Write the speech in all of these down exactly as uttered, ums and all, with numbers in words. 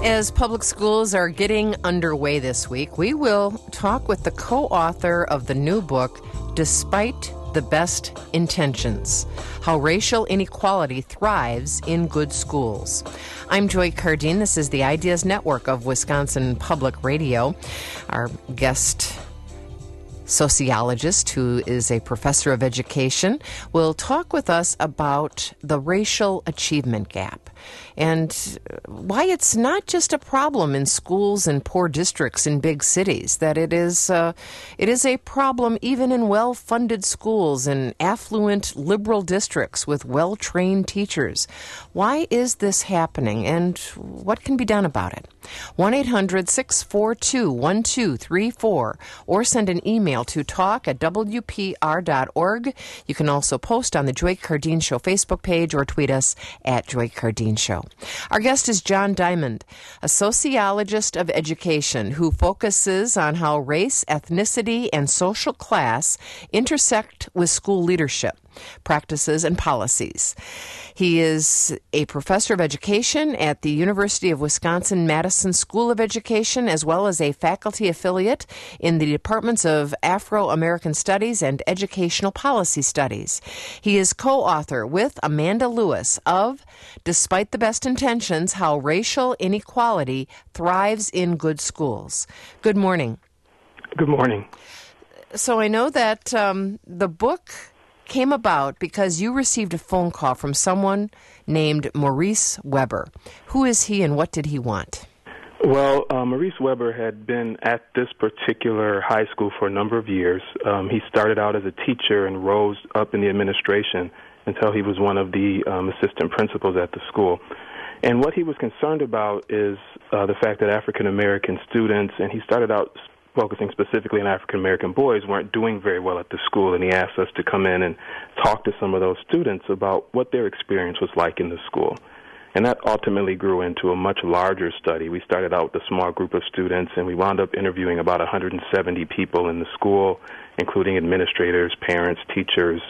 As public schools are getting underway this week, we will talk with the co-author of the new book, Despite the Best Intentions, How Racial Inequality Thrives in Good Schools. I'm Joy Cardine. This is the Ideas Network of Wisconsin Public Radio. Our guest sociologist, who is a professor of education, will talk with us about the racial achievement gap and why it's not just a problem in schools and poor districts in big cities, that it is uh, it is a problem even in well-funded schools in affluent liberal districts with well-trained teachers. Why is this happening, and what can be done about it? one eight hundred six four two one two three four or send an email to talk at w p r dot org. You can also post on the Joy Cardine Show Facebook page or tweet us at Joy Cardine Show. Our guest is John Diamond, a sociologist of education who focuses on how race, ethnicity, and social class intersect with school leadership, practices, and policies. He is a professor of education at the University of Wisconsin-Madison School of Education, as well as a faculty affiliate in the departments of Afro-American Studies and Educational Policy Studies. He is co-author with Amanda Lewis of Despite the Best Intentions, How Racial Inequality Thrives in Good Schools. Good morning. Good morning. So I know that um, the book came about because you received a phone call from someone named Maurice Weber. Who is he and what did he want? Well, uh, Maurice Weber had been at this particular high school for a number of years. Um, he started out as a teacher and rose up in the administration until he was one of the um, assistant principals at the school. And what he was concerned about is uh, the fact that African-American students, and he started out focusing specifically on African-American boys, weren't doing very well at the school, and he asked us to come in and talk to some of those students about what their experience was like in the school. And that ultimately grew into a much larger study. We started out with a small group of students, and we wound up interviewing about one hundred seventy people in the school, including administrators, parents, teachers,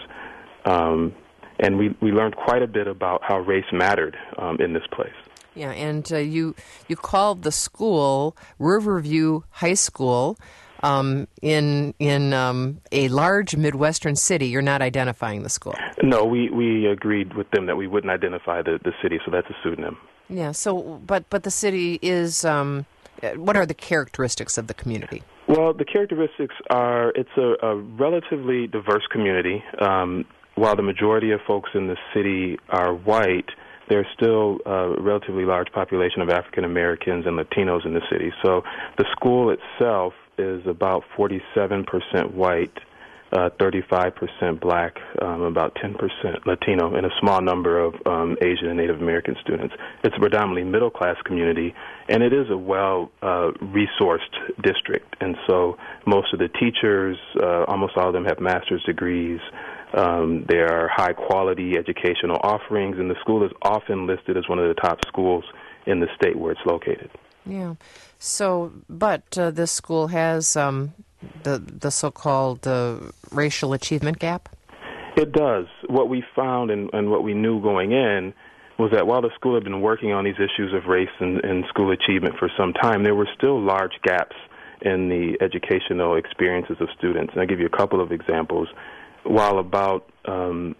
um, and we, we learned quite a bit about how race mattered um, in this place. Yeah, and uh, you you called the school Riverview High School um, in in um, a large Midwestern city. You're not identifying the school. No, we, we agreed with them that we wouldn't identify the, the city, so that's a pseudonym. Yeah. So, but but the city is. Um, what are the characteristics of the community? Well, the characteristics are it's a, a relatively diverse community. Um, while the majority of folks in the city are white, there's still a relatively large population of African Americans and Latinos in the city. So the school itself is about forty-seven percent white, uh, thirty-five percent black, um, about ten percent Latino, and a small number of um, Asian and Native American students. It's a predominantly middle-class community, and it is a well-resourced uh, district. And so most of the teachers, uh, almost all of them have master's degrees. Um, there are high-quality educational offerings, and the school is often listed as one of the top schools in the state where it's located. Yeah. So, but uh, this school has um, the the so-called uh, racial achievement gap? It does. What we found and, and what we knew going in was that while the school had been working on these issues of race and, and school achievement for some time, there were still large gaps in the educational experiences of students. And I'll give you a couple of examples. While about, um,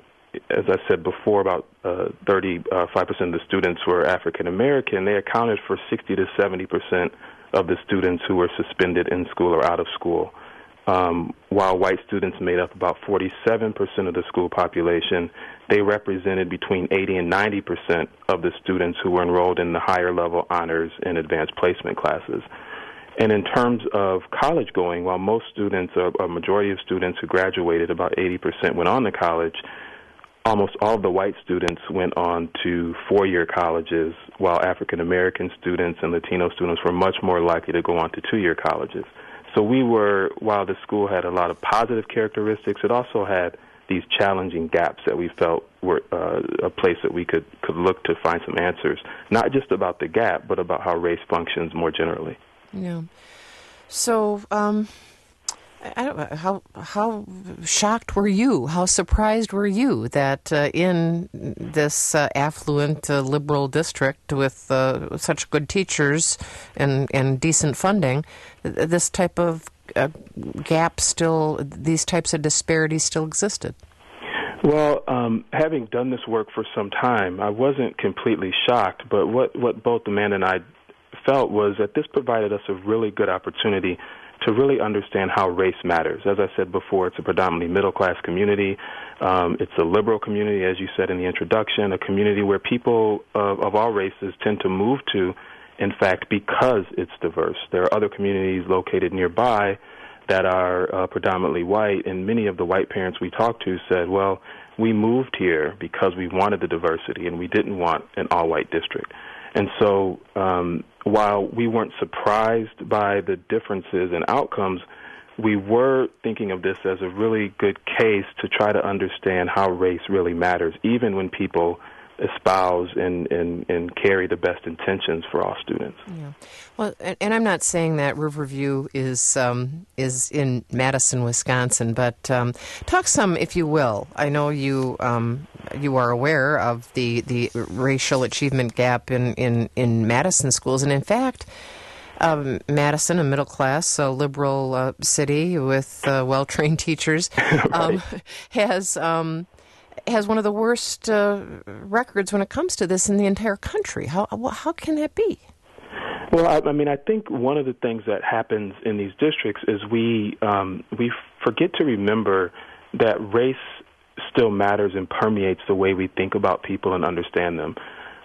as I said before, about uh, thirty-five percent of the students were African American, they accounted for sixty to seventy percent of the students who were suspended in school or out of school. Um, while white students made up about forty-seven percent of the school population, they represented between eighty and ninety percent of the students who were enrolled in the higher level honors and advanced placement classes. And in terms of college going, while most students, a majority of students who graduated, about eighty percent went on to college, almost all of the white students went on to four-year colleges, while African-American students and Latino students were much more likely to go on to two-year colleges. So we were, while the school had a lot of positive characteristics, it also had these challenging gaps that we felt were uh, a place that we could, could look to find some answers, not just about the gap, but about how race functions more generally. Yeah. So, um, I don't know, how how shocked were you? How surprised were you that uh, in this uh, affluent uh, liberal district with uh, such good teachers and, and decent funding, this type of uh, gap still, these types of disparities still existed? Well, um, having done this work for some time, I wasn't completely shocked, but what, what both Amanda and I felt was that this provided us a really good opportunity to really understand how race matters. As I said before, it's a predominantly middle-class community. Um, it's a liberal community, as you said in the introduction, a community where people of, of all races tend to move to, in fact, because it's diverse. There are other communities located nearby that are uh, predominantly white, and many of the white parents we talked to said, well, we moved here because we wanted the diversity and we didn't want an all-white district. And so um, while we weren't surprised by the differences in outcomes, we were thinking of this as a really good case to try to understand how race really matters, even when people espouse and, and, and carry the best intentions for all students. Yeah. Well, and, and I'm not saying that Riverview is um, is in Madison, Wisconsin, but um, talk some, if you will. I know you um, you are aware of the, the racial achievement gap in, in, in Madison schools, and in fact, um, Madison, a middle-class, uh, liberal uh, city with uh, well-trained teachers, right. um, has... Um, has one of the worst uh, records when it comes to this in the entire country. How how can that be? Well, I, I mean, I think one of the things that happens in these districts is we um, we forget to remember that race still matters and permeates the way we think about people and understand them.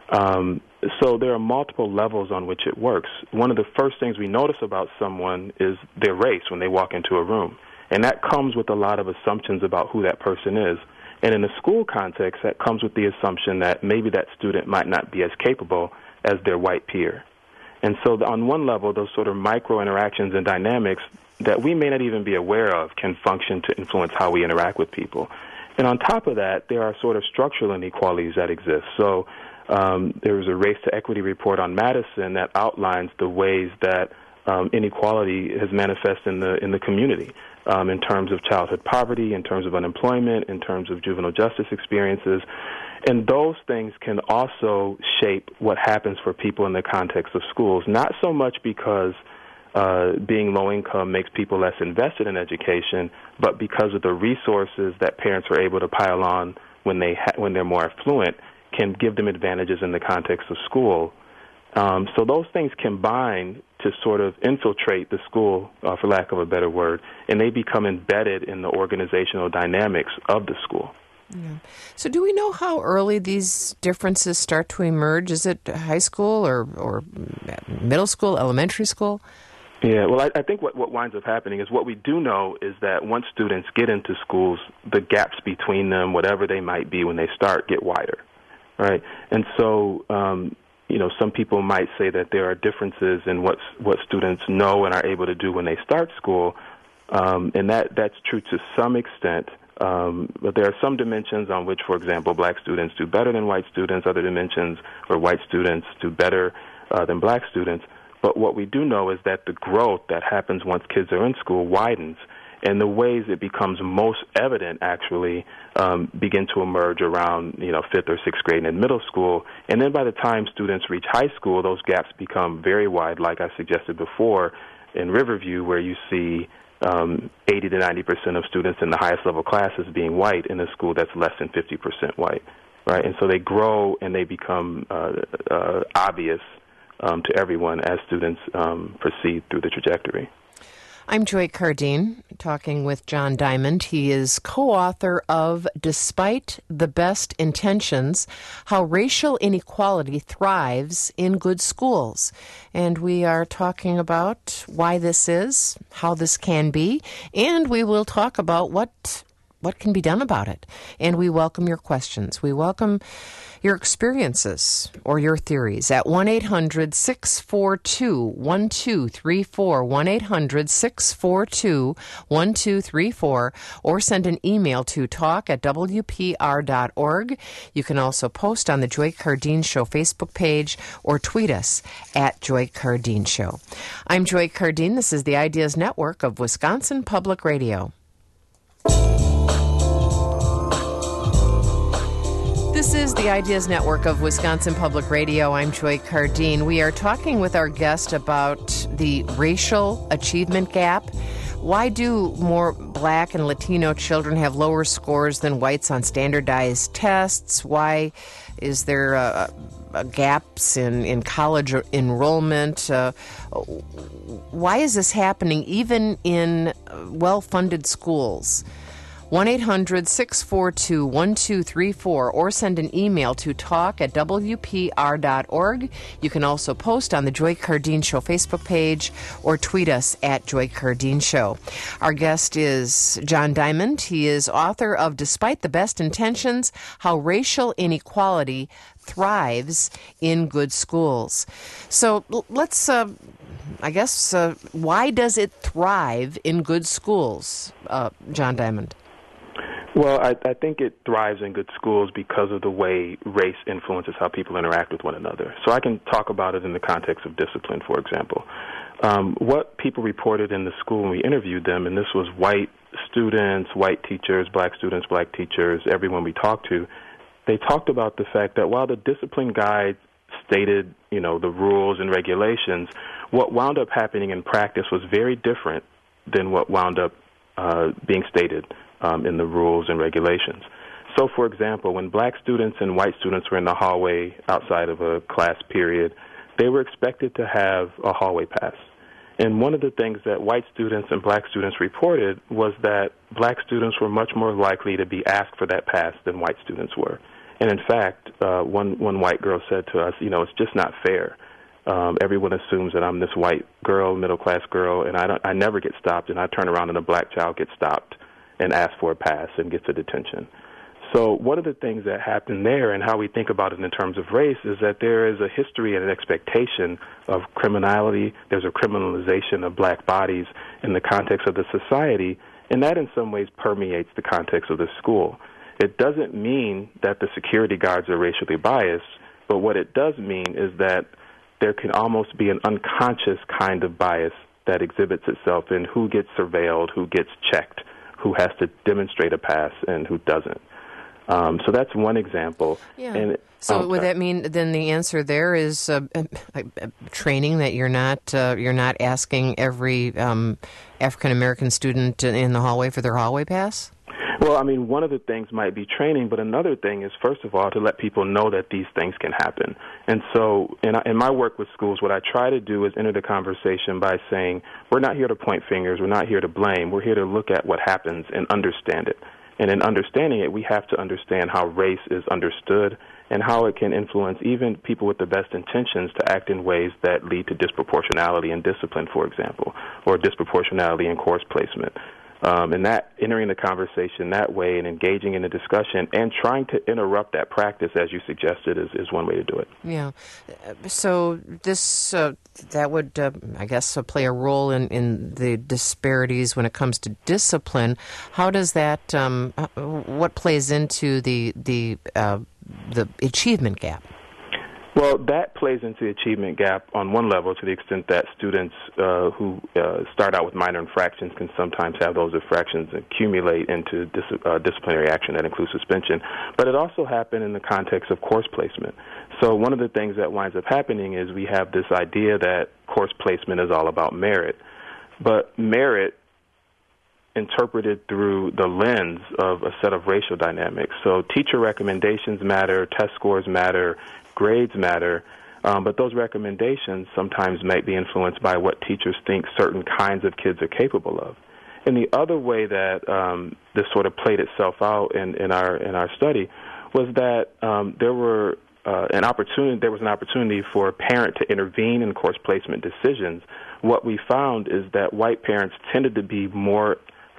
Um, so there are multiple levels on which it works. One of the first things we notice about someone is their race when they walk into a room, and that comes with a lot of assumptions about who that person is. And in a school context, that comes with the assumption that maybe that student might not be as capable as their white peer. And so on one level, those sort of micro interactions and dynamics that we may not even be aware of can function to influence how we interact with people. And on top of that, there are sort of structural inequalities that exist. So um, there was a Race to Equity report on Madison that outlines the ways that um, inequality has manifested in the in the community. Um, in terms of childhood poverty, in terms of unemployment, in terms of juvenile justice experiences. And those things can also shape what happens for people in the context of schools, not so much because uh, being low income makes people less invested in education, but because of the resources that parents are able to pile on when, they ha- when they're more affluent can give them advantages in the context of school. Um, so those things combine to sort of infiltrate the school, uh, for lack of a better word, and they become embedded in the organizational dynamics of the school. Yeah. So do we know how early these differences start to emerge? Is it high school or, or middle school, elementary school? Yeah, well, I, I think what, what winds up happening is what we do know is that once students get into schools, the gaps between them, whatever they might be when they start, get wider, right? And so um, you know, some people might say that there are differences in what what students know and are able to do when they start school, um, and that that's true to some extent. Um, but there are some dimensions on which, for example, black students do better than white students. Other dimensions where white students do better uh, than black students. But what we do know is that the growth that happens once kids are in school widens. And the ways it becomes most evident, actually, um, begin to emerge around, you know, fifth or sixth grade and in middle school. And then by the time students reach high school, those gaps become very wide, like I suggested before, in Riverview, where you see um, eighty to ninety percent of students in the highest level classes being white in a school that's less than fifty percent white, right? And so they grow and they become uh, uh, obvious um, to everyone as students um, proceed through the trajectory. I'm Joy Cardine, talking with John Diamond. He is co-author of Despite the Best Intentions, How Racial Inequality Thrives in Good Schools. And we are talking about why this is, how this can be, and we will talk about what what can be done about it? And we welcome your questions. We welcome your experiences or your theories at one eight hundred six four two one two three four, one eight hundred six four two one two three four, or send an email to talk at w p r dot org. You can also post on the Joy Cardeen Show Facebook page or tweet us at Joy Cardeen Show. I'm Joy Cardeen. This is the Ideas Network of Wisconsin Public Radio. This is the Ideas Network of Wisconsin Public Radio. I'm Joy Cardeen. We are talking with our guest about the racial achievement gap. Why do more Black and Latino children have lower scores than whites on standardized tests? Why is there uh, uh, gaps in, in college enrollment? Uh, why is this happening even in well-funded schools? one eight hundred six four two one two three four, or send an email to talk at w p r dot org. You can also post on the Joy Cardeen Show Facebook page or tweet us at Joy Cardeen Show. Our guest is John Diamond. He is author of Despite the Best Intentions, How Racial Inequality Thrives in Good Schools. So let's, uh, I guess, uh, why does it thrive in good schools, uh, John Diamond? Well, I, I think it thrives in good schools because of the way race influences how people interact with one another. So I can talk about it in the context of discipline, for example. Um, what people reported in the school when we interviewed them, and this was white students, white teachers, Black students, Black teachers, everyone we talked to, they talked about the fact that while the discipline guide stated, you know, the rules and regulations, what wound up happening in practice was very different than what wound up uh, being stated Um, in the rules and regulations. So, for example, when Black students and white students were in the hallway outside of a class period, they were expected to have a hallway pass. And one of the things that white students and Black students reported was that Black students were much more likely to be asked for that pass than white students were. And in fact, uh, one, one white girl said to us, you know, it's just not fair. Um, everyone assumes that I'm this white girl, middle-class girl, and I, don't, I never get stopped, and I turn around and a Black child gets stopped and asks for a pass and gets a detention. So one of the things that happened there and how we think about it in terms of race is that there is a history and an expectation of criminality. There's a criminalization of Black bodies in the context of the society, and that in some ways permeates the context of the school. It doesn't mean that the security guards are racially biased, but what it does mean is that there can almost be an unconscious kind of bias that exhibits itself in who gets surveilled, who gets checked, who has to demonstrate a pass and who doesn't. Um, so that's one example. Yeah. And it, so oh, would that mean then the answer there is uh, uh, uh, training, that you're not uh, you're not asking every um, African American student in the hallway for their hallway pass? Well, I mean, one of the things might be training, but another thing is, first of all, to let people know that these things can happen. And so in, in my work with schools, what I try to do is enter the conversation by saying, we're not here to point fingers, we're not here to blame, we're here to look at what happens and understand it. And in understanding it, we have to understand how race is understood and how it can influence even people with the best intentions to act in ways that lead to disproportionality in discipline, for example, or disproportionality in course placement. Um, and that entering the conversation that way and engaging in the discussion and trying to interrupt that practice, as you suggested, is, is one way to do it. Yeah. So this uh, that would, uh, I guess, uh, play a role in, in the disparities when it comes to discipline. How does that? Um, what plays into the the uh, the achievement gap? Well, that plays into the achievement gap on one level to the extent that students uh, who uh, start out with minor infractions can sometimes have those infractions accumulate into dis- uh, disciplinary action that includes suspension. But it also happened in the context of course placement. So one of the things that winds up happening is we have this idea that course placement is all about merit. But merit interpreted through the lens of a set of racial dynamics. So teacher recommendations matter, test scores matter, grades matter, um, but those recommendations sometimes might be influenced by what teachers think certain kinds of kids are capable of. And the other way that um, this sort of played itself out in, in our in our study was that um, there were uh, an opportunity there was an opportunity for a parent to intervene in course placement decisions. What we found is that white parents tended to be more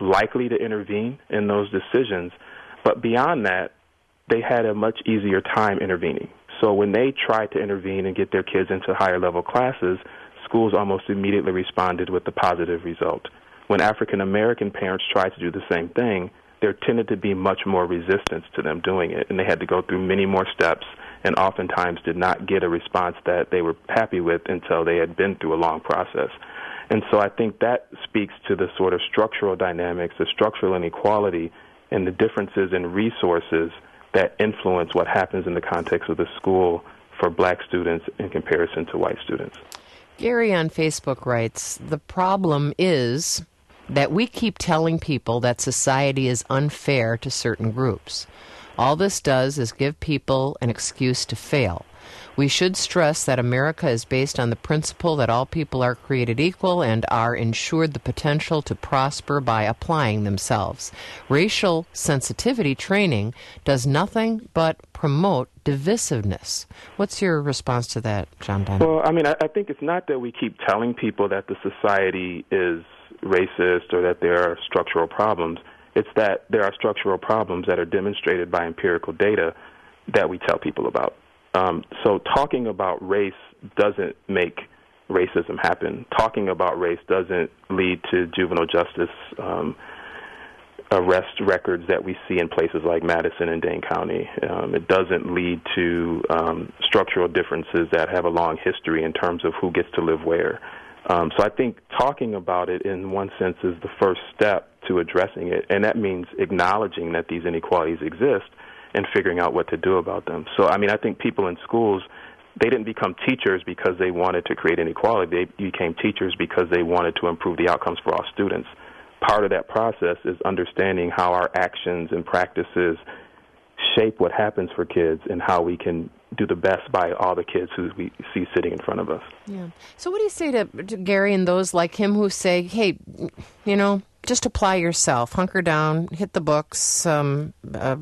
likely to intervene in those decisions. But beyond that, they had a much easier time intervening. So when they tried to intervene and get their kids into higher level classes, schools almost immediately responded with a positive result. When African American parents tried to do the same thing, there tended to be much more resistance to them doing it, and they had to go through many more steps and oftentimes did not get a response that they were happy with until they had been through a long process. And so I think that speaks to the sort of structural dynamics, the structural inequality, and the differences in resources that influence what happens in the context of the school for black students in comparison to white students. Gary on Facebook writes, the problem is that we keep telling people that society is unfair to certain groups. All this does is give people an excuse to fail. We should stress that America is based on the principle that all people are created equal and are ensured the potential to prosper by applying themselves. Racial sensitivity training does nothing but promote divisiveness. What's your response to that, John Diamond? Well, I mean, I, I think it's not that we keep telling people that the society is racist or that there are structural problems. It's that there are structural problems that are demonstrated by empirical data that we tell people about. Um, so talking about race doesn't make racism happen. Talking about race doesn't lead to juvenile justice um, arrest records that we see in places like Madison and Dane County. Um, it doesn't lead to um, structural differences that have a long history in terms of who gets to live where. Um, so I think talking about it in one sense is the first step to addressing it, and that means acknowledging that these inequalities exist and figuring out what to do about them. So, I mean, I think people in schools, they didn't become teachers because they wanted to create inequality. They became teachers because they wanted to improve the outcomes for all students. Part of that process is understanding how our actions and practices shape what happens for kids and how we can do the best by all the kids who we see sitting in front of us. Yeah. So what do you say to, to Gary and those like him who say, hey, you know, just apply yourself, hunker down, hit the books, um, uh,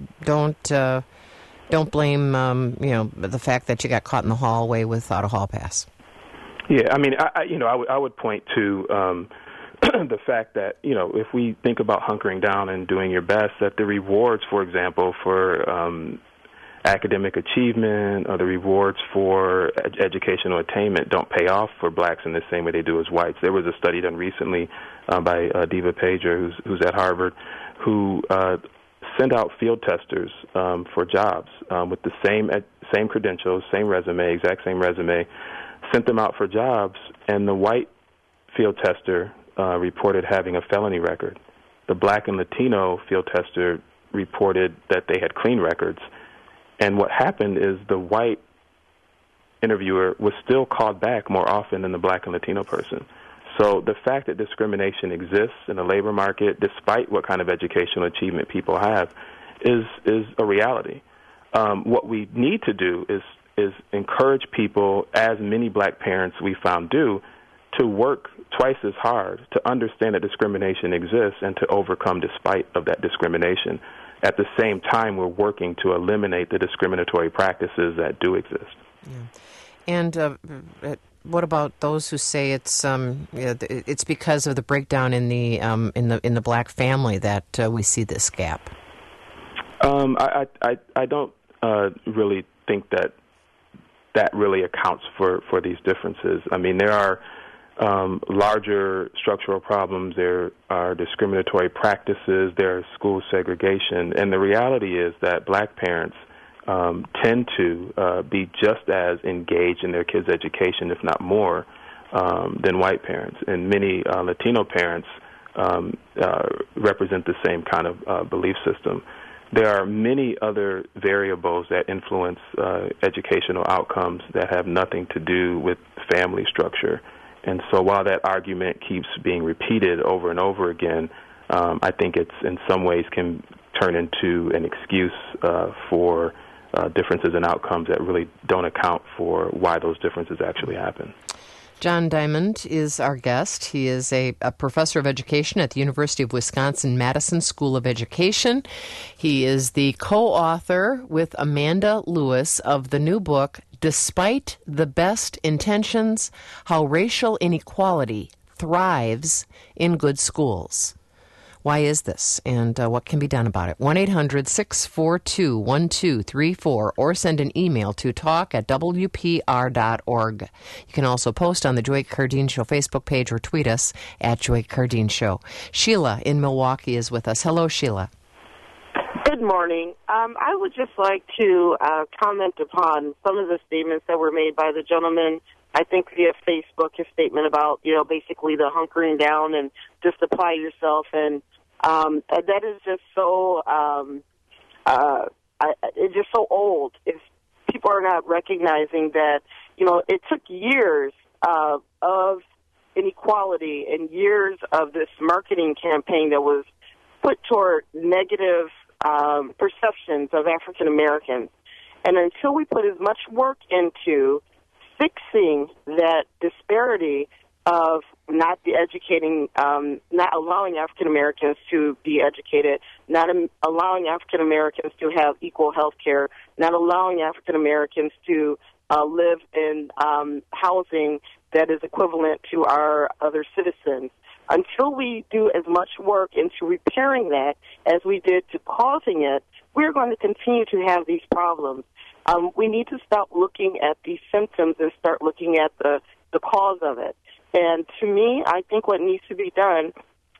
don't uh, don't blame um, you know the fact that you got caught in the hallway without a hall pass. Yeah, I mean, I, I you know, I would I would point to um, the fact that you know if we think about hunkering down and doing your best, that the rewards, for example, for um, academic achievement or the rewards for ed- educational attainment don't pay off for blacks in the same way they do as whites. There was a study done recently uh, by uh, Diva Pager, who's, who's at Harvard, who uh, sent out field testers um, for jobs um, with the same ed- same credentials, same resume, exact same resume, sent them out for jobs, and the white field tester uh, reported having a felony record. The black and Latino field tester reported that they had clean records. And what happened is the white interviewer was still called back more often than the black and Latino person. So the fact that discrimination exists in the labor market, despite what kind of educational achievement people have, is is a reality. Um, what we need to do is is encourage people, as many black parents we found do, to work twice as hard to understand that discrimination exists and to overcome despite of that discrimination. At the same time, we're working to eliminate the discriminatory practices that do exist. Yeah. And uh, what about those who say it's um, it's because of the breakdown in the um, in the in the black family that uh, we see this gap? Um, I, I I don't uh, really think that that really accounts for, for these differences. I mean, there are Um, larger structural problems, there are discriminatory practices, there is school segregation, and the reality is that black parents um, tend to uh, be just as engaged in their kids' education, if not more, um, than white parents. And many uh, Latino parents um, uh, represent the same kind of uh, belief system. There are many other variables that influence uh, educational outcomes that have nothing to do with family structure. And so while that argument keeps being repeated over and over again, um, I think it's in some ways can turn into an excuse uh, for uh, differences in outcomes that really don't account for why those differences actually happen. John Diamond is our guest. He is a, a professor of education at the University of Wisconsin-Madison School of Education. He is the co-author with Amanda Lewis of the new book, Despite the Best Intentions, How Racial Inequality Thrives in Good Schools. Why is this, and uh, what can be done about it? one eight hundred six four two one two three four, or send an email to talk at w p r dot org. You can also post on the Joy Cardine Show Facebook page or tweet us at Joy Cardine Show. Sheila in Milwaukee is with us. Hello, Sheila. Good morning. Um, I would just like to uh, comment upon some of the statements that were made by the gentleman, I think via Facebook, his statement about, you know, basically the hunkering down and just apply yourself. And um, that is just so, um, uh, I, it's just so old. If people are not recognizing that, you know, it took years uh, of inequality and years of this marketing campaign that was put toward negative um, perceptions of African Americans. And until we put as much work into fixing that disparity of not be educating, um, not allowing African Americans to be educated, not um, allowing African Americans to have equal health care, not allowing African Americans to uh, live in um, housing that is equivalent to our other citizens. Until we do as much work into repairing that as we did to causing it, we're going to continue to have these problems. Um, we need to stop looking at these symptoms and start looking at the, the cause of it. And to me, I think what needs to be done,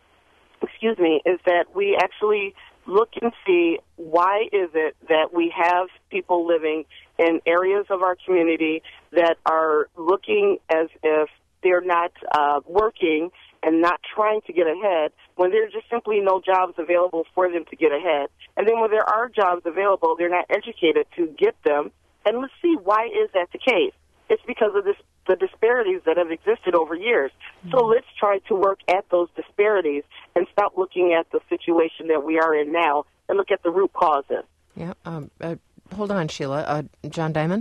excuse me, is that we actually look and see why is it that we have people living in areas of our community that are looking as if they're not uh, working and not trying to get ahead when there's just simply no jobs available for them to get ahead. And then when there are jobs available, they're not educated to get them. And let's see, why is that the case? It's because of this, the disparities that have existed over years. Mm-hmm. So let's try to work at those disparities and stop looking at the situation that we are in now and look at the root causes. Yeah. Um, uh, hold on, Sheila. Uh, John Diamond?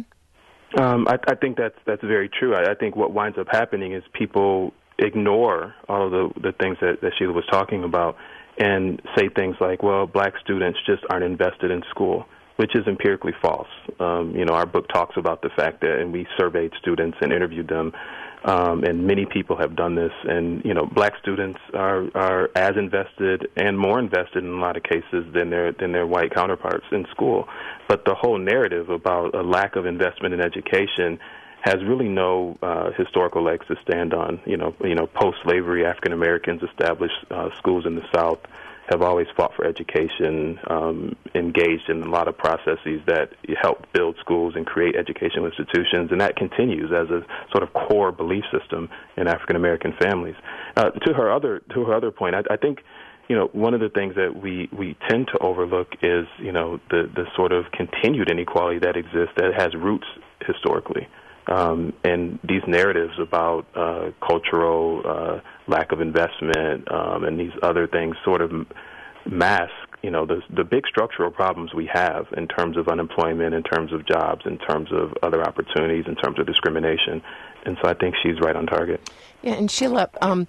Um, I, I think that's that's very true. I, I think what winds up happening is people ignore all of the, the things that, that Sheila was talking about and say things like, well, black students just aren't invested in school, which is empirically false. Um, you know, our book talks about the fact that, and we surveyed students and interviewed them, um, and many people have done this, and, you know, black students are, are as invested and more invested in a lot of cases than their, than their white counterparts in school. But the whole narrative about a lack of investment in education has really no uh, historical legs to stand on. You know, you know, post-slavery African Americans established uh, schools in the South, have always fought for education, um, engaged in a lot of processes that help build schools and create educational institutions, and that continues as a sort of core belief system in African American families. Uh, to her other to her other point, I, I think, you know, one of the things that we, we tend to overlook is, you know, the the sort of continued inequality that exists that has roots historically. Um, and these narratives about uh, cultural uh, lack of investment um, and these other things sort of mask, you know, the, the big structural problems we have in terms of unemployment, in terms of jobs, in terms of other opportunities, in terms of discrimination. And so I think she's right on target. Yeah, and Sheila, um,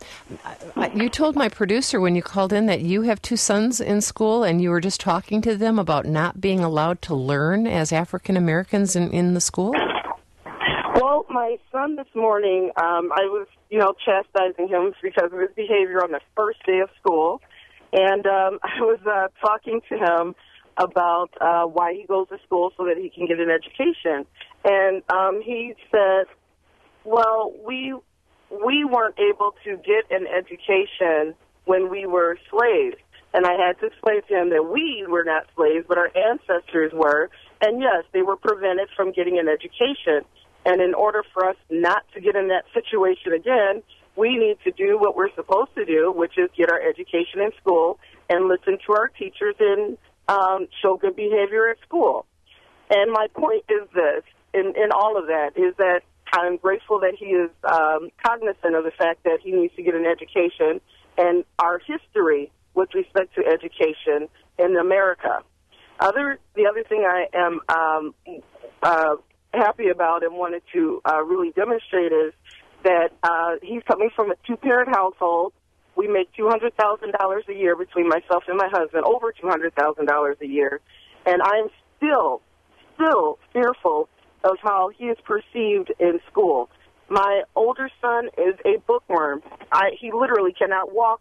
you told my producer when you called in that you have two sons in school and you were just talking to them about not being allowed to learn as African Americans in, in the school? Well, my son this morning, um, I was, you know, chastising him because of his behavior on the first day of school. And um, I was uh, talking to him about uh, why he goes to school so that he can get an education. And um, he said, well, we we weren't able to get an education when we were slaves. And I had to explain to him that we were not slaves, but our ancestors were. And, yes, they were prevented from getting an education. And in order for us not to get in that situation again, we need to do what we're supposed to do, which is get our education in school and listen to our teachers and um, show good behavior at school. And my point is this, in, in all of that, is that I'm grateful that he is um, cognizant of the fact that he needs to get an education and our history with respect to education in America. Other, the other thing I am um, uh, happy about and wanted to uh, really demonstrate is that uh, he's coming from a two-parent household. We make two hundred thousand dollars a year between myself and my husband, over two hundred thousand dollars a year. And I'm still, still fearful of how he is perceived in school. My older son is a bookworm. I, he literally cannot walk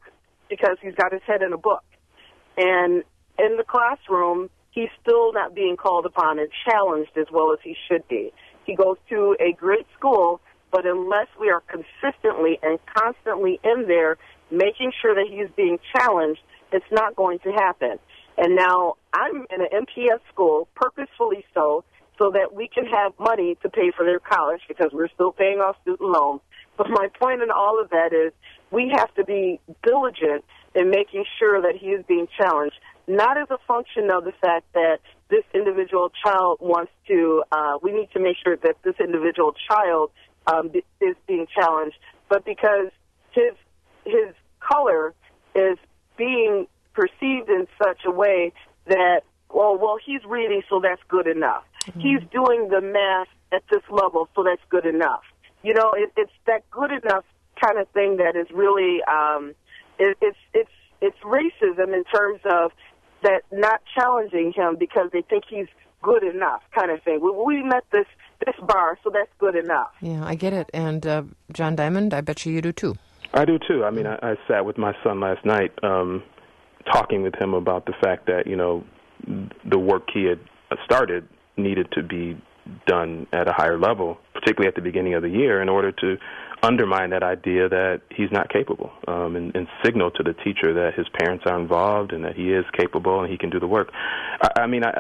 because he's got his head in a book. And in the classroom, he's still not being called upon and challenged as well as he should be. He goes to a great school, but unless we are consistently and constantly in there making sure that he's being challenged, it's not going to happen. And now I'm in an M P S school, purposefully so, so that we can have money to pay for their college because we're still paying off student loans. But my point in all of that is we have to be diligent in making sure that he is being challenged, not as a function of the fact that this individual child wants to, uh, we need to make sure that this individual child um, is being challenged, but because his his color is being perceived in such a way that, well, well, he's reading, so that's good enough. Mm-hmm. He's doing the math at this level, so that's good enough. You know, it, it's that good enough kind of thing that is really, um, it, it's it's it's racism in terms of that not challenging him because they think he's good enough kind of thing. We, we met this this bar, so that's good enough. Yeah, I get it. And uh, John Diamond, I bet you you do too. I do too. I mean, I, I sat with my son last night, um, talking with him about the fact that, you know, the work he had started needed to be done at a higher level, particularly at the beginning of the year, in order to undermine that idea that he's not capable, um, and, and signal to the teacher that his parents are involved and that he is capable and he can do the work. I, I mean, I,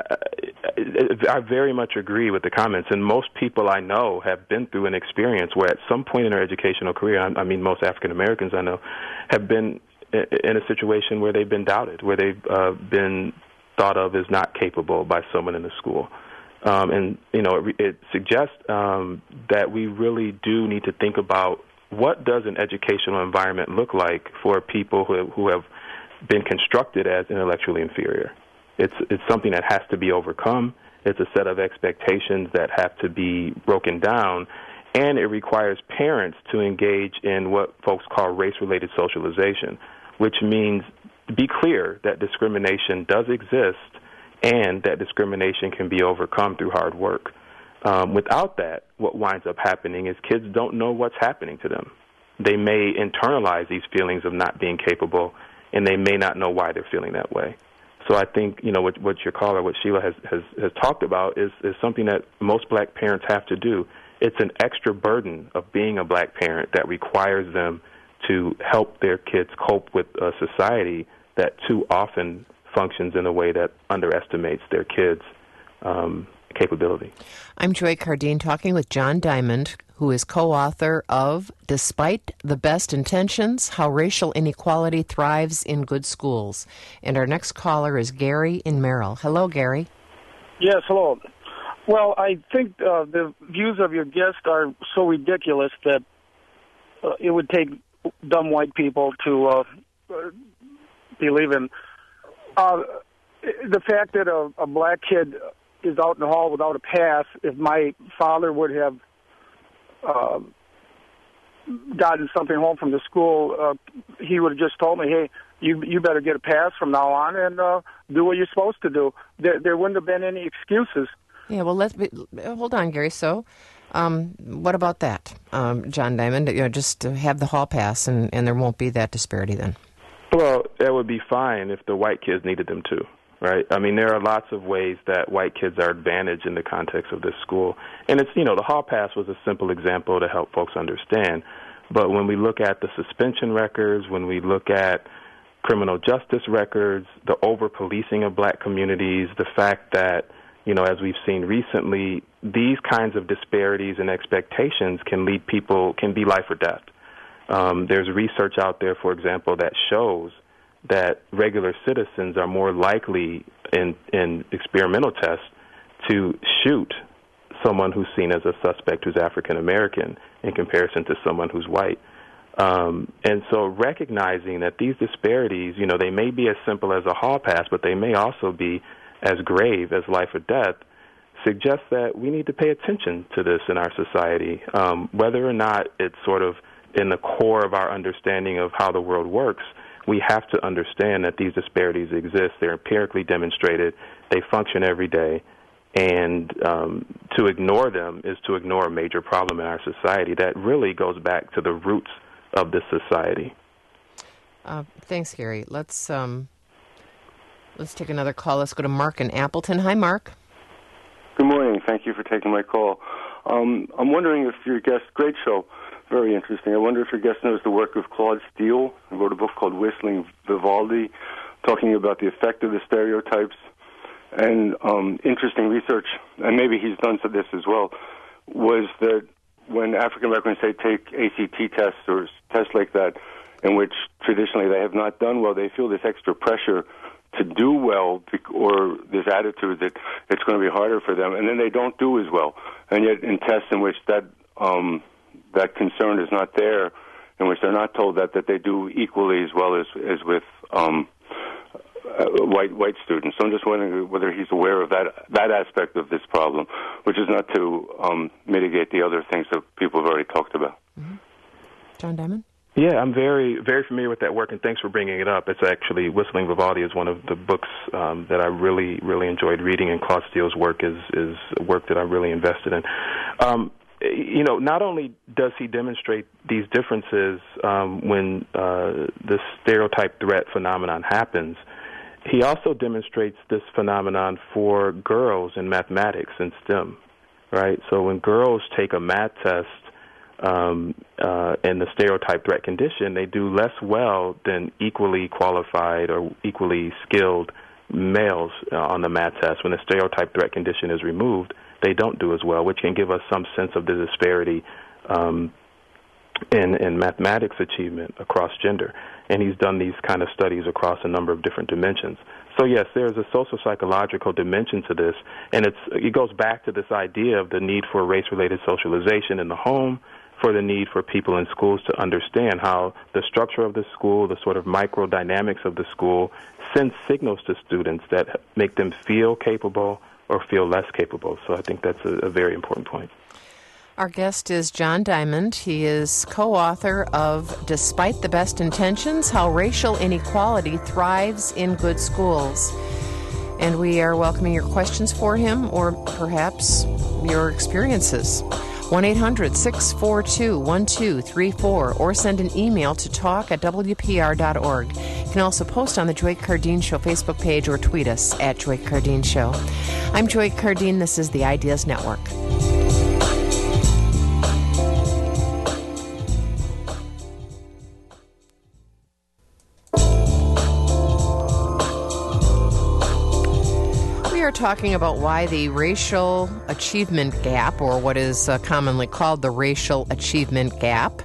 I, I very much agree with the comments, and most people I know have been through an experience where at some point in their educational career, I, I mean, most African Americans I know, have been in a situation where they've been doubted, where they've uh, been thought of as not capable by someone in the school. Um, and, you know, it, it suggests um, that we really do need to think about what does an educational environment look like for people who, who have been constructed as intellectually inferior. It's, it's something that has to be overcome. It's a set of expectations that have to be broken down, and it requires parents to engage in what folks call race-related socialization, which means be clear that discrimination does exist and that discrimination can be overcome through hard work. Um, without that, what winds up happening is kids don't know what's happening to them. They may internalize these feelings of not being capable, and they may not know why they're feeling that way. So I think, you know, what, what your caller, what Sheila has, has, has talked about is, is something that most black parents have to do. It's an extra burden of being a black parent that requires them to help their kids cope with a society that too often functions in a way that underestimates their kids' um, capability. I'm Joy Cardine talking with John Diamond, who is co-author of Despite the Best Intentions, How Racial Inequality Thrives in Good Schools. And our next caller is Gary in Merrill. Hello, Gary. Yes, hello. Well, I think uh, the views of your guest are so ridiculous that uh, it would take dumb white people to uh, believe in. Uh, the fact that a, a black kid is out in the hall without a pass, if my father would have uh, gotten something home from the school, uh, he would have just told me, hey, you you better get a pass from now on and uh, do what you're supposed to do. There, there wouldn't have been any excuses. Yeah, well, let's be, hold on, Gary. So, um, what about that, um, John Diamond? You know, just have the hall pass, and, and there won't be that disparity then. Well, that would be fine if the white kids needed them too, right? I mean, there are lots of ways that white kids are advantaged in the context of this school. And it's, you know, the hall pass was a simple example to help folks understand. But when we look at the suspension records, when we look at criminal justice records, the over-policing of black communities, the fact that, you know, as we've seen recently, these kinds of disparities and expectations can lead people, can be life or death. Um, there's research out there, for example, that shows that regular citizens are more likely in, in experimental tests to shoot someone who's seen as a suspect who's African American in comparison to someone who's white. Um, and so recognizing that these disparities, you know, they may be as simple as a hall pass, but they may also be as grave as life or death, suggests that we need to pay attention to this in our society, um, whether or not it's sort of in the core of our understanding of how the world works. We have to understand that these disparities exist. They're empirically demonstrated. They function every day. And um, to ignore them is to ignore a major problem in our society that really goes back to the roots of this society. Uh, thanks, Gary. Let's um, let's take another call. Let's go to Mark in Appleton. Hi, Mark. Good morning. Thank you for taking my call. Um, I'm wondering if your guest, great show, very interesting. I wonder if your guest knows the work of Claude Steele. He wrote a book called Whistling Vivaldi, talking about the effect of the stereotypes, and um, interesting research, and maybe he's done so this as well, was that when African Americans, say, take A C T tests or tests like that, in which traditionally they have not done well, they feel this extra pressure to do well, or this attitude that it's going to be harder for them, and then they don't do as well. And yet in tests in which that um, that concern is not there, in which they're not told that, that they do equally as well as, as with um, uh, white white students. So I'm just wondering whether he's aware of that that aspect of this problem, which is not to um, mitigate the other things that people have already talked about. Mm-hmm. John Diamond? Yeah, I'm very, very familiar with that work, and thanks for bringing it up. It's actually, Whistling Vivaldi is one of the books um, that I really, really enjoyed reading, and Claude Steele's work is, is work that I really invested in. Um, you know, not only does he demonstrate these differences um, when uh, the stereotype threat phenomenon happens, he also demonstrates this phenomenon for girls in mathematics and STEM, right? So when girls take a math test, Um, uh, in the stereotype threat condition, they do less well than equally qualified or equally skilled males uh, on the math test. When the stereotype threat condition is removed, they don't do as well, which can give us some sense of the disparity um, in, in mathematics achievement across gender. And he's done these kind of studies across a number of different dimensions. So yes, there's a social psychological dimension to this, and it's, it goes back to this idea of the need for race-related socialization in the home, for the need for people in schools to understand how the structure of the school, the sort of microdynamics of the school, sends signals to students that make them feel capable or feel less capable. So I think that's a, a very important point. Our guest is John Diamond. He is co-author of Despite the Best Intentions, How Racial Inequality Thrives in Good Schools. And we are welcoming your questions for him, or perhaps your experiences. one eight hundred six four two one two three four, or send an email to talk at w p r dot org. You can also post on the Joy Cardine Show Facebook page or tweet us at Joy Cardine Show. I'm Joy Cardine. This is the Ideas Network. We are talking about why the racial achievement gap, or what is uh, commonly called the racial achievement gap,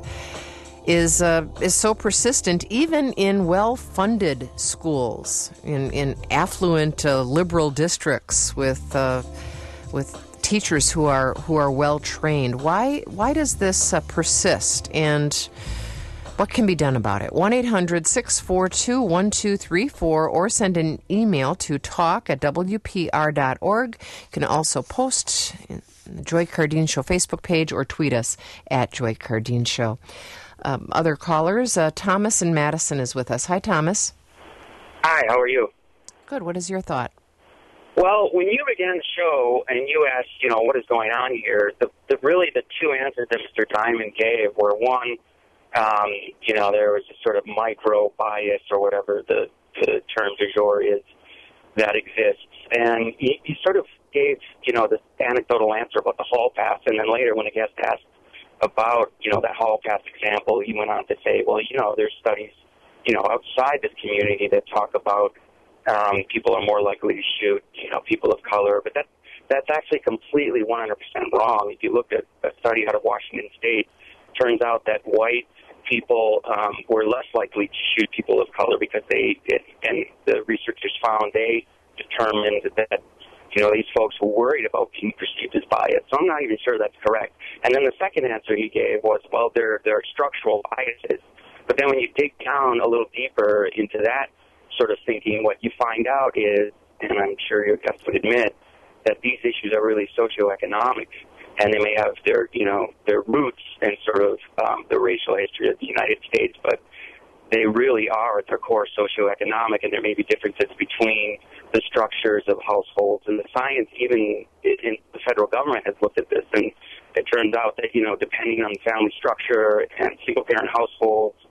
is uh, is so persistent even in well-funded schools, in in affluent uh, liberal districts with uh, with teachers who are who are well trained. Why why does this uh, persist, and what can be done about it? one eight hundred six four two one two three four, or send an email to talk at w p r dot org. You can also post in the Joy Cardine Show Facebook page or tweet us at Joy Cardine Show. Um, other callers, uh, Thomas in Madison is with us. Hi, Thomas. Hi, how are you? Good. What is your thought? Well, when you began the show and you asked, you know, what is going on here, the, the really the two answers that Mister Diamond gave were, one, Um, you know, there was a sort of micro bias or whatever the, the term du jour is that exists. And he, he sort of gave, you know, this anecdotal answer about the hall pass. And then later when a guest asked about, you know, that hall pass example, he went on to say, well, you know, there's studies, you know, outside this community that talk about um, people are more likely to shoot, you know, people of color. But that, that's actually completely one hundred percent wrong. If you look at a study out of Washington State, it turns out that white people um, were less likely to shoot people of color because they, it, and the researchers found they determined that, you know, these folks were worried about being perceived as biased. So I'm not even sure that's correct. And then the second answer he gave was, well, there, there are structural biases. But then when you dig down a little deeper into that sort of thinking, what you find out is, and I'm sure your guest would admit, that these issues are really socioeconomic. And they may have their, you know, their roots in sort of um, the racial history of the United States, but they really are at their core socioeconomic, and there may be differences between the structures of households. And the science, even in the federal government, has looked at this, and it turns out that, you know, depending on the family structure and single-parent households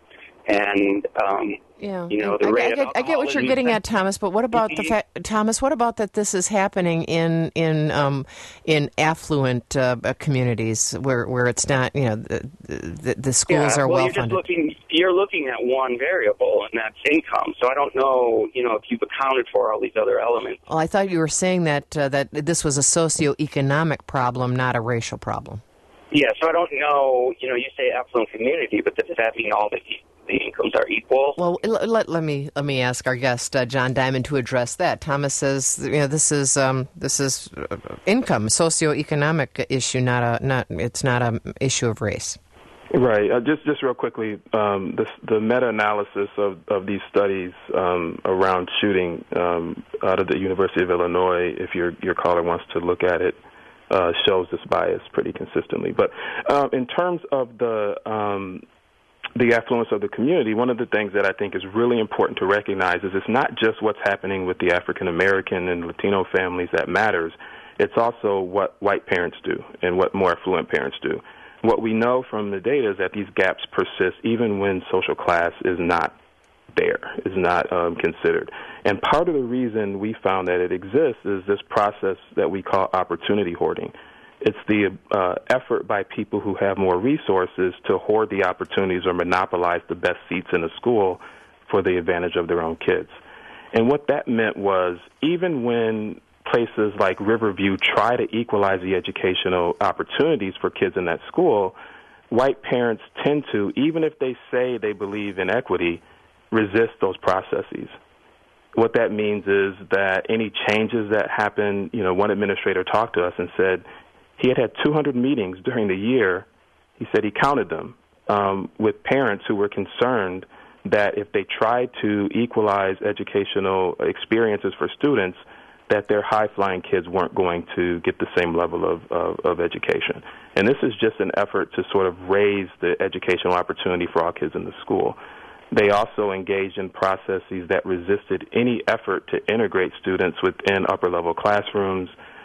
and um, Yeah, you know, the I, rate I, get, of I get what you're getting at, Thomas. But what about the fact, Thomas? What about that this is happening in in um, in affluent uh, communities where, where it's not, you know, the the, the schools yeah, are well, well you're just funded. looking you're looking at one variable, and that's income. So I don't know, you know, if you've accounted for all these other elements. Well, I thought you were saying that uh, that this was a socioeconomic problem, not a racial problem. Yeah, so I don't know. You know, you say affluent community, but does that mean all the the incomes are equal? Well, let, let, let me let me ask our guest uh, John Diamond to address that. Thomas says, you know, this is um, this is income, socioeconomic issue, not a not it's not a issue of race. Right. Uh, just just real quickly, um, the, the meta-analysis of, of these studies um, around shooting um, out of the University of Illinois, if your your caller wants to look at it, uh, shows this bias pretty consistently. But uh, in terms of the um, the affluence of the community, one of the things that I think is really important to recognize is it's not just what's happening with the African American and Latino families that matters. It's also what white parents do and what more affluent parents do. What we know from the data is that these gaps persist even when social class is not there, is not um, considered. And part of the reason we found that it exists is this process that we call opportunity hoarding. It's the uh, effort by people who have more resources to hoard the opportunities or monopolize the best seats in a school for the advantage of their own kids. And what that meant was even when places like Riverview try to equalize the educational opportunities for kids in that school, white parents tend to, even if they say they believe in equity, resist those processes. What that means is that any changes that happen, you know, one administrator talked to us and said he had had two hundred meetings during the year. He said he counted them um, with parents who were concerned that if they tried to equalize educational experiences for students, that their high-flying kids weren't going to get the same level of, of, of education. And this is just an effort to sort of raise the educational opportunity for all kids in the school. They also engaged in processes that resisted any effort to integrate students within upper-level classrooms,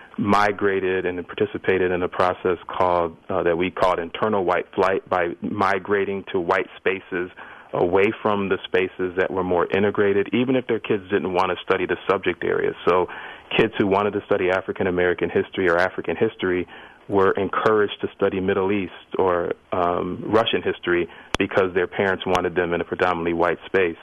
migrated and participated in a process called uh, that we called internal white flight by migrating to white spaces away from the spaces that were more integrated, even if their kids didn't want to study the subject areas. So kids who wanted to study African American history or African history were encouraged to study Middle East or um, Russian history because their parents wanted them in a predominantly white space.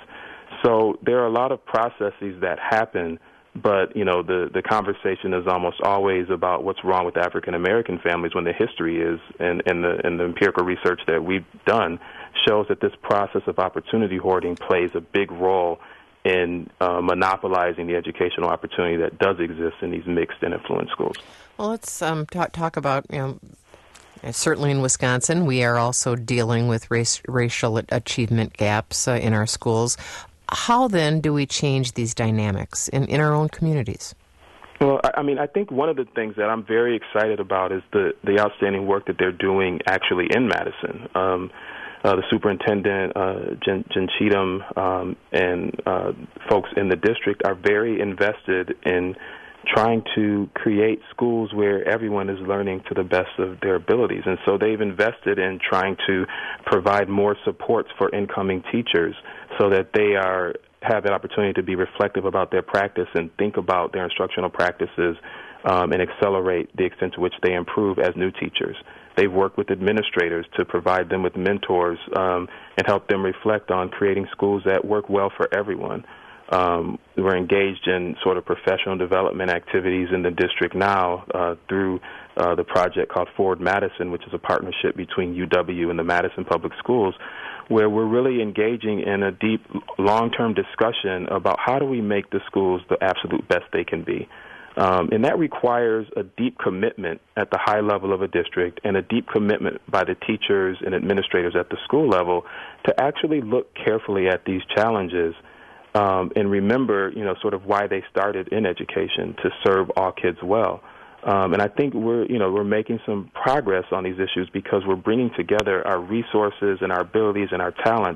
So there are a lot of processes that happen, but, you know, the, the conversation is almost always about what's wrong with African American families when the history is, and, and, the, and the empirical research that we've done shows that this process of opportunity hoarding plays a big role in uh, monopolizing the educational opportunity that does exist in these mixed and affluent schools. Well, let's um, talk, talk about, you know, certainly in Wisconsin, we are also dealing with race, racial achievement gaps uh, in our schools. How then do we change these dynamics in, in our own communities? Well, I mean, I think one of the things that I'm very excited about is the, the outstanding work that they're doing actually in Madison. Um, uh, the superintendent, uh, Jen, Jen Cheatham, um, and uh, folks in the district are very invested in trying to create schools where everyone is learning to the best of their abilities. And so they've invested in trying to provide more supports for incoming teachers so that they are have an opportunity to be reflective about their practice and think about their instructional practices um, and accelerate the extent to which they improve as new teachers. They've worked with administrators to provide them with mentors um, and help them reflect on creating schools that work well for everyone. Um, we're engaged in sort of professional development activities in the district now uh, through uh, the project called Forward Madison, which is a partnership between U W and the Madison Public Schools, where we're really engaging in a deep, long-term discussion about how do we make the schools the absolute best they can be. Um, and that requires a deep commitment at the high level of a district and a deep commitment by the teachers and administrators at the school level to actually look carefully at these challenges um, and remember, you know, sort of why they started in education, to serve all kids well. Um, and I think we're, you know, we're making some progress on these issues because we're bringing together our resources and our abilities and our talents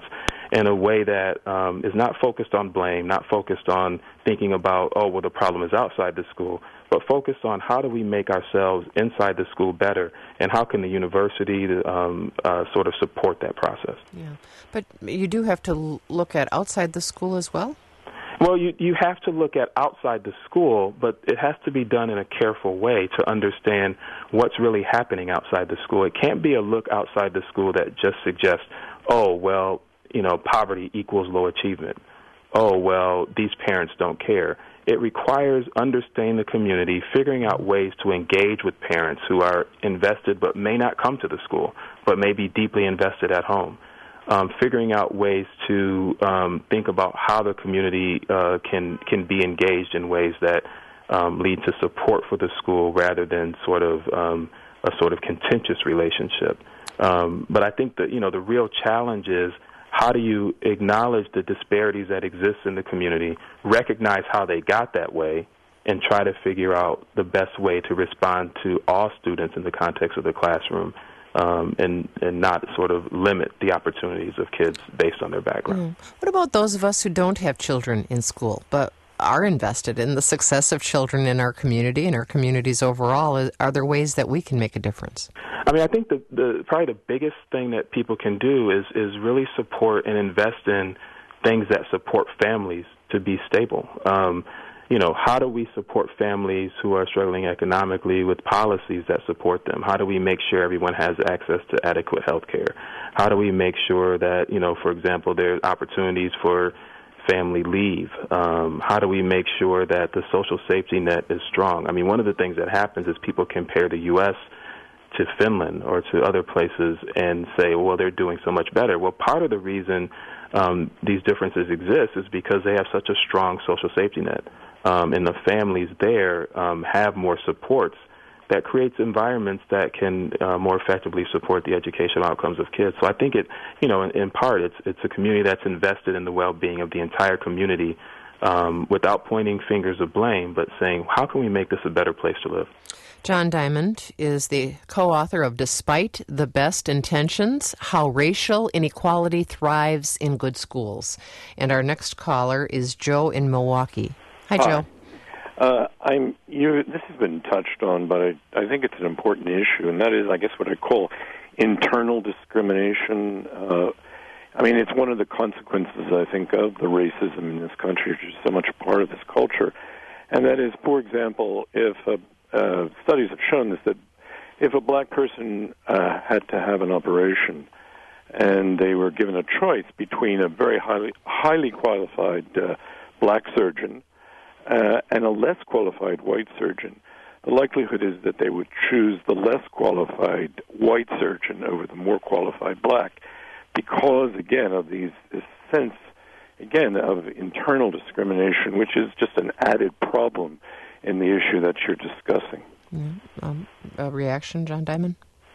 in a way that um, is not focused on blame, not focused on thinking about, oh, well, the problem is outside the school, but focused on how do we make ourselves inside the school better, and how can the university um, uh, sort of support that process. Yeah, but you do have to l- look at outside the school as well? Well, you you have to look at outside the school, but it has to be done in a careful way to understand what's really happening outside the school. It can't be a look outside the school that just suggests, oh, well, you know, poverty equals low achievement. Oh, well, these parents don't care. It requires understanding the community, figuring out ways to engage with parents who are invested but may not come to the school, but may be deeply invested at home. Um, figuring out ways to um, think about how the community uh, can can be engaged in ways that um, lead to support for the school rather than sort of um, a sort of contentious relationship. Um, but I think that, you know, the real challenge is how do you acknowledge the disparities that exist in the community, recognize how they got that way, and try to figure out the best way to respond to all students in the context of the classroom. Um, and, and not sort of limit the opportunities of kids based on their background. Mm. What about those of us who don't have children in school, but are invested in the success of children in our community and our communities overall? Are there ways that we can make a difference? I mean, I think the, the probably the biggest thing that people can do is, is really support and invest in things that support families to be stable. Um, You know, how do we support families who are struggling economically with policies that support them? How do we make sure everyone has access to adequate health care? How do we make sure that, you know, for example, there's opportunities for family leave? Um, how do we make sure that the social safety net is strong? I mean, one of the things that happens is people compare the U S to Finland or to other places and say, well, they're doing so much better. Well, part of the reason um, these differences exist is because they have such a strong social safety net. Um, and the families there um, have more supports that creates environments that can uh, more effectively support the educational outcomes of kids. So I think it, you know, in, in part, it's it's a community that's invested in the well-being of the entire community um, without pointing fingers of blame, but saying, how can we make this a better place to live? John Diamond is the co-author of Despite the Best Intentions, How Racial Inequality Thrives in Good Schools. And our next caller is Joe in Milwaukee. Hi, Joe. Uh, I'm. You. This has been touched on, but I, I think it's an important issue, and that is, I guess, what I call internal discrimination. Uh, I mean, it's one of the consequences, I think, of the racism in this country, which is so much a part of this culture. And that is, for example, if uh, uh, studies have shown this, that if a black person uh, had to have an operation and they were given a choice between a very highly highly qualified uh, black surgeon Uh, and a less qualified white surgeon, the likelihood is that they would choose the less qualified white surgeon over the more qualified black because, again, of these, this sense, again, of internal discrimination, which is just an added problem in the issue that you're discussing. Yeah. Um, a reaction, John Diamond?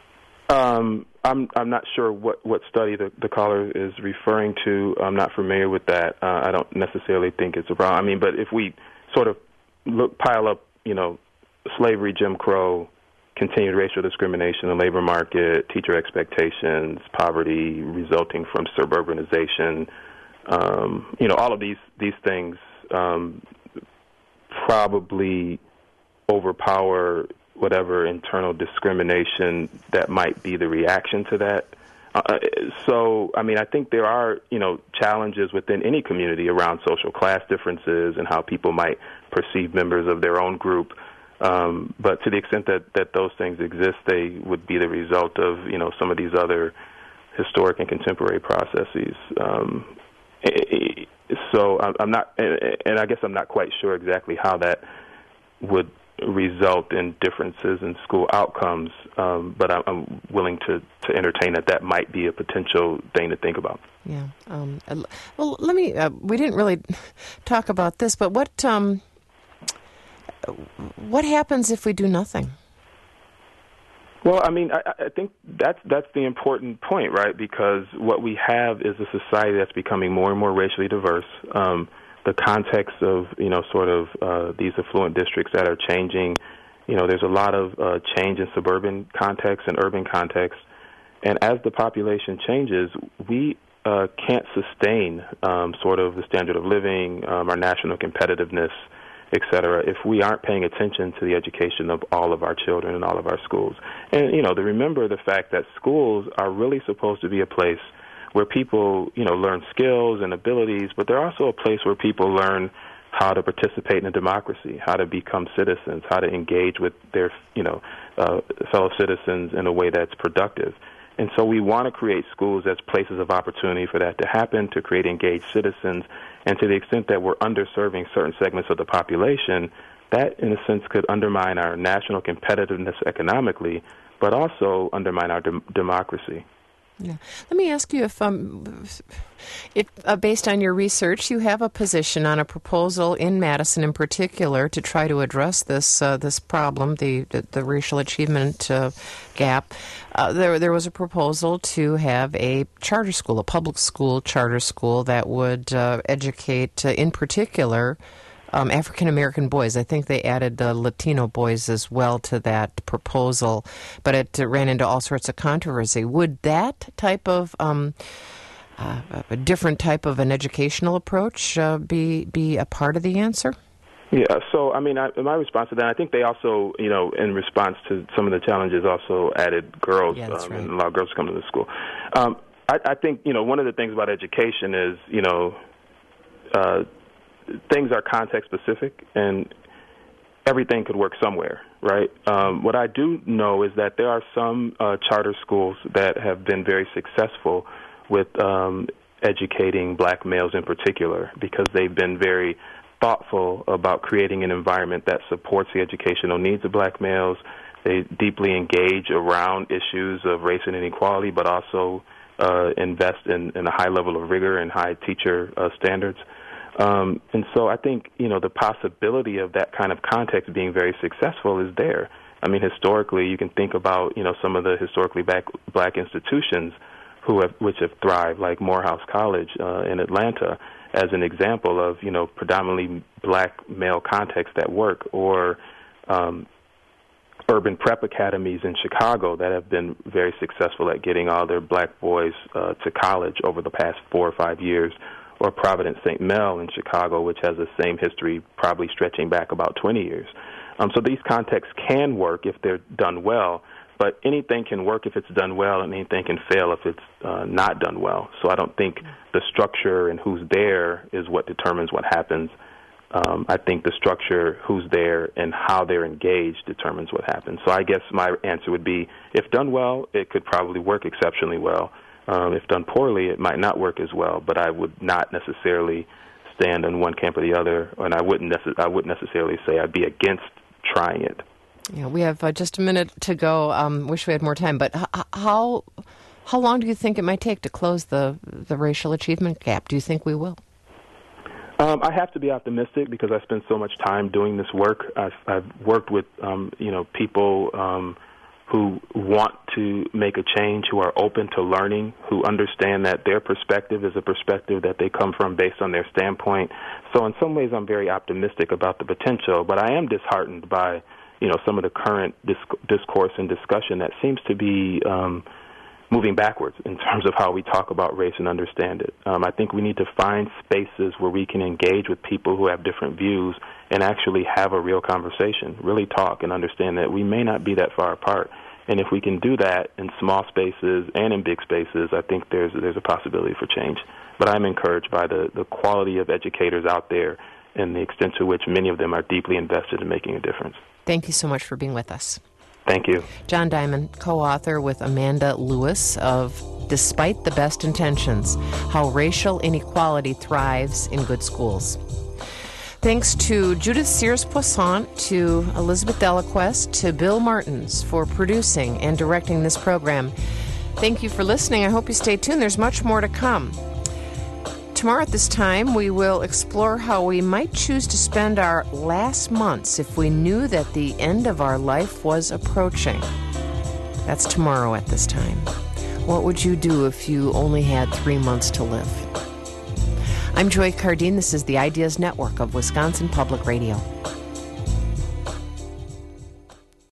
Um, I'm I'm not sure what, what study the, the caller is referring to. I'm not familiar with that. Uh, I don't necessarily think it's a problem. I mean, but if we sort of look, pile up, you know, slavery, Jim Crow, continued racial discrimination in the labor market, teacher expectations, poverty resulting from suburbanization, um, you know, all of these, these things um, probably overpower whatever internal discrimination that might be the reaction to that. Uh, so, I mean, I think there are, you know, challenges within any community around social class differences and how people might perceive members of their own group. Um, but to the extent that, that those things exist, they would be the result of, you know, some of these other historic and contemporary processes. Um, so I'm not, and I guess I'm not quite sure exactly how that would result in differences in school outcomes, um, but I'm willing to, to entertain that that might be a potential thing to think about. Yeah. Um, well, let me, uh, we didn't really talk about this, but what um, what happens if we do nothing? Well, I mean, I, I think that's, that's the important point, right? Because what we have is a society that's becoming more and more racially diverse. Um, the context of, you know, sort of uh, these affluent districts that are changing, you know, there's a lot of uh, change in suburban context and urban context. And as the population changes, we uh, can't sustain um, sort of the standard of living, um, our national competitiveness, et cetera, if we aren't paying attention to the education of all of our children in all of our schools. And, you know, to remember the fact that schools are really supposed to be a place where people, you know, learn skills and abilities, but they're also a place where people learn how to participate in a democracy, how to become citizens, how to engage with their, you know, uh, fellow citizens in a way that's productive. And so we want to create schools as places of opportunity for that to happen, to create engaged citizens. And to the extent that we're underserving certain segments of the population, that, in a sense, could undermine our national competitiveness economically, but also undermine our de- democracy. Yeah. Let me ask you if, um, if uh, based on your research, you have a position on a proposal in Madison in particular to try to address this uh, this problem, the, the, the racial achievement uh, gap. Uh, there, there was a proposal to have a charter school, a public school charter school that would uh, educate, uh, in particular, Um, African-American boys. I think they added the Latino boys as well to that proposal, but it uh, ran into all sorts of controversy. Would that type of, um, uh, a different type of an educational approach uh, be be a part of the answer? Yeah, so, I mean, I, my response to that, I think they also, you know, in response to some of the challenges, also added girls, yeah, that's um, right. and a lot of girls come to the school. Um, I, I think, you know, one of the things about education is, you know, uh, things are context-specific, and everything could work somewhere, right? Um, what I do know is that there are some uh, charter schools that have been very successful with um, educating black males in particular, because they've been very thoughtful about creating an environment that supports the educational needs of black males. They deeply engage around issues of race and inequality, but also uh, invest in, in a high level of rigor and high teacher uh, standards. Um, and so I think, you know, the possibility of that kind of context being very successful is there. I mean, historically, you can think about, you know, some of the historically black, black institutions who have, which have thrived, like Morehouse College uh, in Atlanta, as an example of, you know, predominantly black male context at work, or um, urban prep academies in Chicago that have been very successful at getting all their black boys uh, to college over the past four or five years, or Providence Saint Mel in Chicago, which has the same history, probably stretching back about twenty years. Um, so these contexts can work if they're done well, but anything can work if it's done well, and anything can fail if it's uh, not done well. So I don't think the structure and who's there is what determines what happens. Um, I think the structure, who's there, and how they're engaged determines what happens. So I guess my answer would be, if done well, it could probably work exceptionally well. Um, if done poorly, it might not work as well, but I would not necessarily stand on one camp or the other, and I wouldn't, nece- I wouldn't necessarily say I'd be against trying it. Yeah, we have uh, just a minute to go. Um, wish we had more time, but h- how how long do you think it might take to close the, the racial achievement gap? Do you think we will? Um, I have to be optimistic because I spend so much time doing this work. I've, I've worked with, um, you know, people um, who want to make a change, who are open to learning, who understand that their perspective is a perspective that they come from based on their standpoint. So in some ways I'm very optimistic about the potential, but I am disheartened by, you know, some of the current disc- discourse and discussion that seems to be um, moving backwards in terms of how we talk about race and understand it. Um, I think we need to find spaces where we can engage with people who have different views and actually have a real conversation, really talk and understand that we may not be that far apart. And if we can do that in small spaces and in big spaces, I think there's there's a possibility for change. But I'm encouraged by the, the quality of educators out there and the extent to which many of them are deeply invested in making a difference. Thank you so much for being with us. Thank you. John Diamond, co-author with Amanda Lewis of Despite the Best Intentions, How Racial Inequality Thrives in Good Schools. Thanks to Judith Sears-Poisson, to Elizabeth Delaquest, to Bill Martins for producing and directing this program. Thank you for listening. I hope you stay tuned. There's much more to come. Tomorrow at this time, we will explore how we might choose to spend our last months if we knew that the end of our life was approaching. That's tomorrow at this time. What would you do if you only had three months to live? I'm Joy Cardine. This is the Ideas Network of Wisconsin Public Radio.